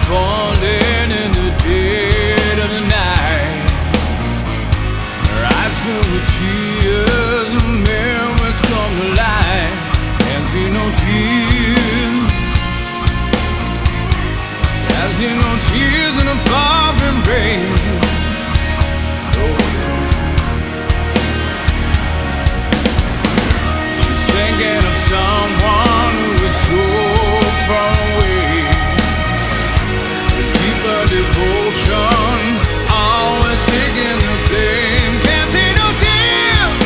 falling in the dead of the night. Her eyes filled with tears, the memories come to life. Can't see no tears, can't see no tears in the pouring rain. She's thinking of someone who is so far away. Devotion, always taking the blame. Can't see no tears,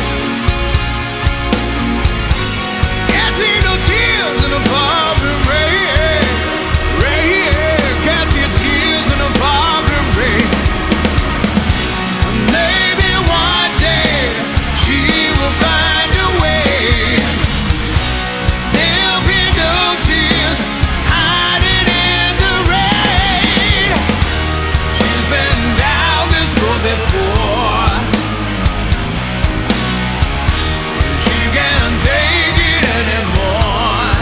can't see no tears in the pouring rain. Can't see tears in the pouring rain. Maybe one day she will find a way. There'll be no tears hiding in the rain. Been down this road before. She can't take it anymore.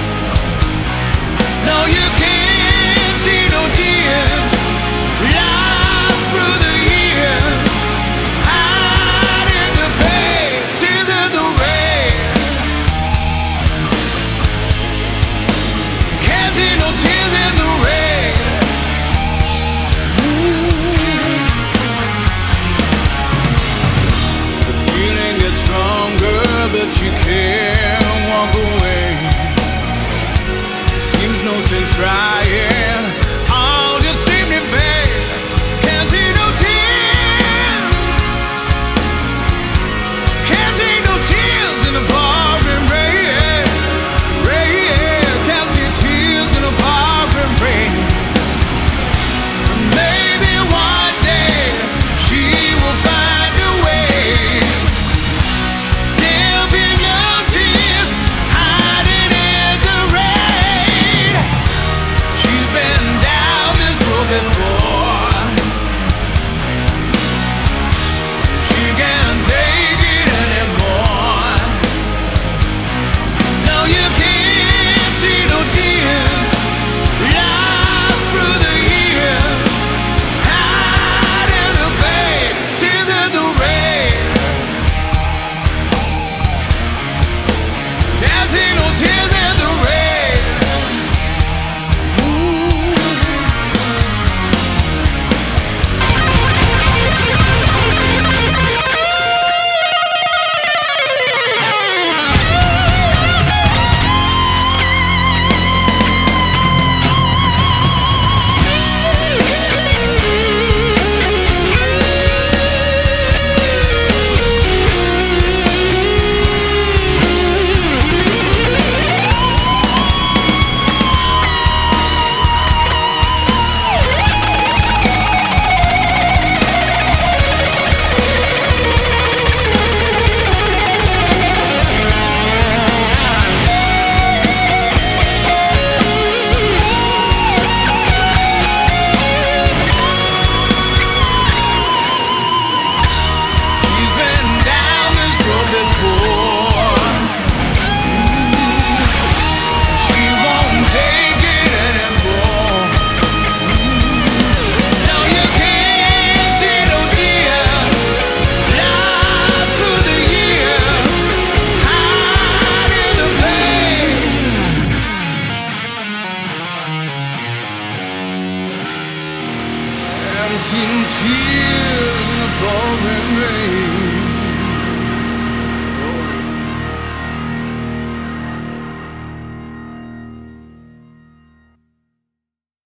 No, you can't see no tears lost through the years. Out in the pain, tears in the rain. Can't see no tears in the rain. But she can't walk away. Seems no sense crying, all just seemed in vain. Can't see no tears, can't see no tears in the pouring rain. Can't see tears in the pouring rain. Maybe one day she will find a way. Before. She can't take it anymore. No, you can't see no tears lost through the years. Out in the pain, tears in the rain. Can't see no tears in the rain. Seen tears